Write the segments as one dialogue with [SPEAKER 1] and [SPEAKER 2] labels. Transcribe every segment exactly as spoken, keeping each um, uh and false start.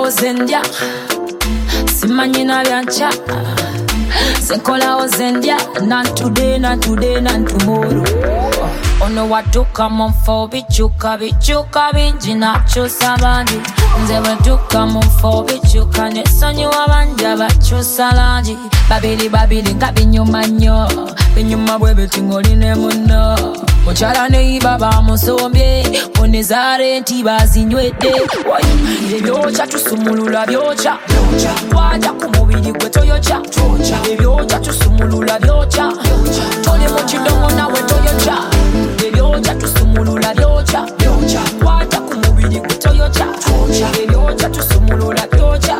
[SPEAKER 1] ozendya simanyina byancha Sekola ozendya not today, not today, not tomorrow Ono watuka mumfo bichuka bichuka bingi nakyusa bangi Nze bwetuka mumfo bichuka nesonyiwa bangi abakyusa langi Babiri babiri nga binyuma nnyo binyuma bwe biti ng'oline munno Mukyala ne baba musombye onezaare nti bazinywedde ebyokya tusumulula byokya waja ku mubiri gwe toyokya ebyokya tusumulula byokya toli mu kidomo nawe toyokya ebyokya tusumulula byokya waja ku mubiri gwe toyokya ebyokya tusumulula byokya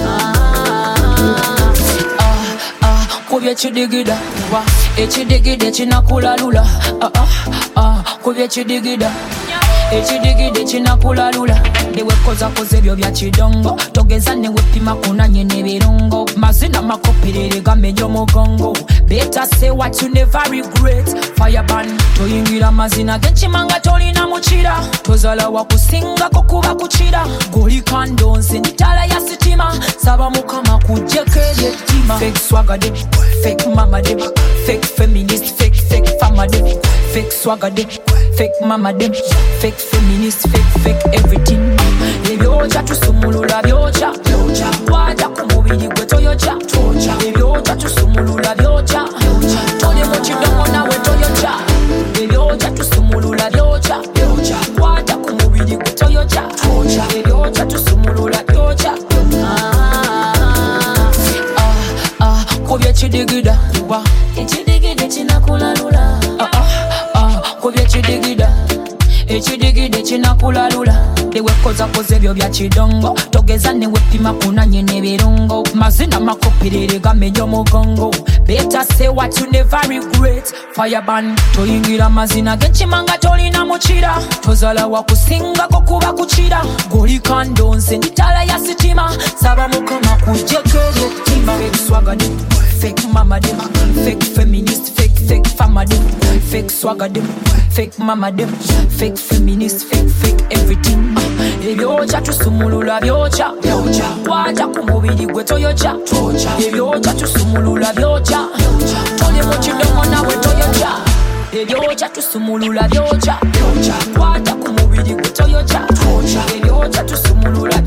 [SPEAKER 1] kubye kidigida ekidigida kinakulalula kubye kidigida ekidigida kinakulalula ndewekozakoze ebyo bya kidongo togeza newepima kunanye n'ebirungo mazina makopirere gamenya omugongo better say what you never regret fireban toyingira mazina g'ekimanga tolina mukira tozala wakusingako kuba kukira goli kandonze nitala ya sitima saba mukama kujjeko ebyettima fake swagger de fake mama de fake feminist fake fake fama de fake swagger de fake mama de fake feminist fake fake everything ebyokya tusumulula byokya waja ku mubiri gwe toyokya ebyokya tusumulula byokya toli mu kidomo nawe toyokya ebyokya tusumulula byokya waja ku mubiri gwe toyokya ebyokya tusumulula byokya kubye kidigida ekidigida kinakulalula kubye kidigida ekidigida kinakulalula ewekozakoze ebyo bya kidongo togeza newepima kunanye n'ebirungo mazina makopirere gamenya omugongo better say what you never regret fireban toyingira mazina g'ekimanga tolina mukira tozala wakusingako kuba kukira goli kandonze nitala ya sitima saba mukama kujjeko ebyettima fake swagger de fake mama de fake feminist fake fake fama de fake swagger de fake mama de fake feminist fake fake everything ebyokya tusumulula byokya waja ku mubiri gwe toyokya ebyokya tusumulula byokya toli mu kidomo nawe toyokya ebyokya tusumulula byokya waja ku mubiri gwe toyokya ebyokya tusumulula